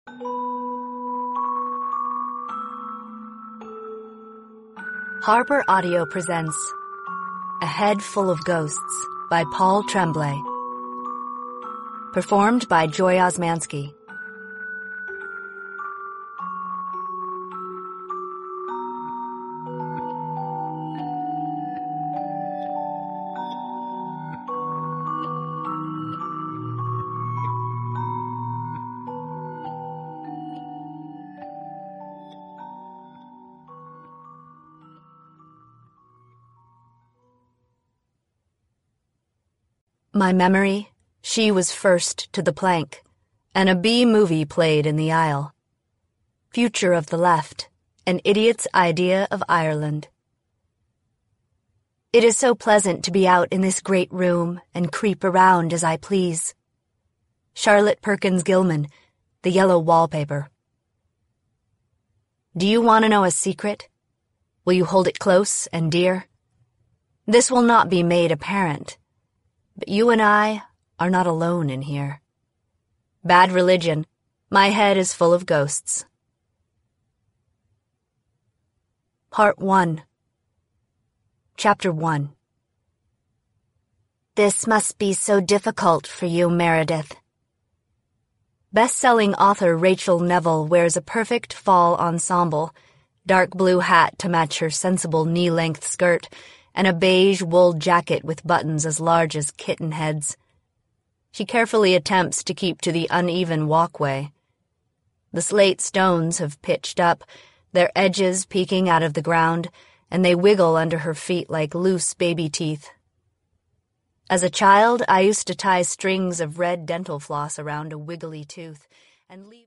Harper Audio presents A Head Full of Ghosts by Paul Tremblay. Performed by Joy Osmansky. My memory, she was first to the plank, and a B-movie played in the aisle. Future of the Left, an idiot's idea of Ireland. It is so pleasant to be out in this great room and creep around as I please. Charlotte Perkins Gilman, The Yellow Wallpaper. Do you want to know a secret? Will you hold it close and dear? This will not be made apparent. But you and I are not alone in here. Bad religion. My head is full of ghosts. Part 1. Chapter 1. This must be so difficult for you, Meredith. Best-selling author Rachel Neville wears a perfect fall ensemble, dark blue hat to match her sensible knee-length skirt, and a beige wool jacket with buttons as large as kitten heads. She carefully attempts to keep to the uneven walkway. The slate stones have pitched up, their edges peeking out of the ground, and they wiggle under her feet like loose baby teeth. As a child, I used to tie strings of red dental floss around a wiggly tooth and leave